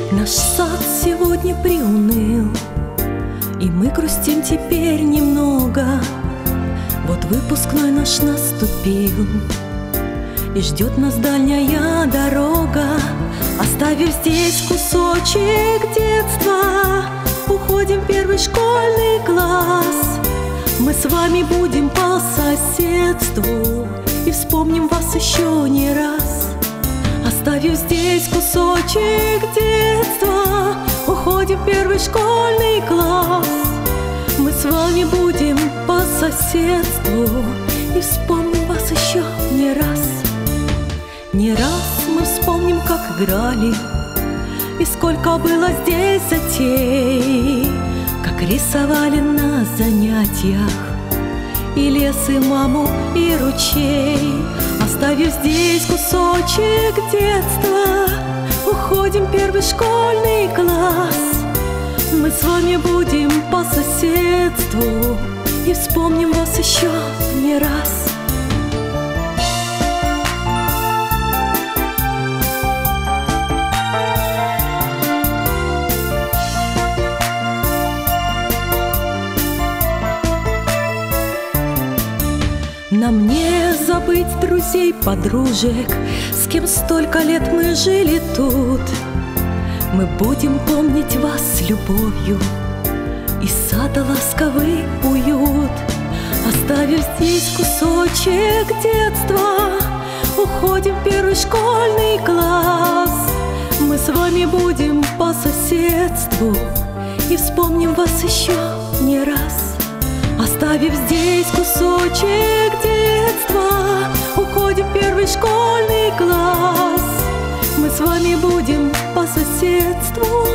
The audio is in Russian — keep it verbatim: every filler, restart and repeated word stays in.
Наш сад сегодня приуныл, и мы грустим теперь немного. Вот выпускной наш наступил, и ждет нас дальняя дорога. Оставив здесь кусочек детства, уходим в первый школьный класс. Мы с вами будем по соседству и вспомним вас еще не раз. Оставив здесь кусочек детства, уходим в первый школьный класс. Мы с вами будем по соседству и вспомним вас еще не раз. Не раз мы вспомним, как играли, и сколько было здесь затей, как рисовали на занятиях и лес, и маму, и ручей. Оставив здесь кусочек детства, уходим в первый школьный класс. Мы с вами будем по соседству и вспомним вас еще не раз. Нам не забыть друзей, подружек, с кем столько лет мы жили тут. Мы будем помнить вас с любовью и сада ласковый уют. Оставив здесь кусочек детства, уходим в первый школьный класс. Мы с вами будем по соседству и вспомним вас еще не раз. Оставив здесь кусочек детства, уходим в первый школьный класс. Мы с вами будем по соседству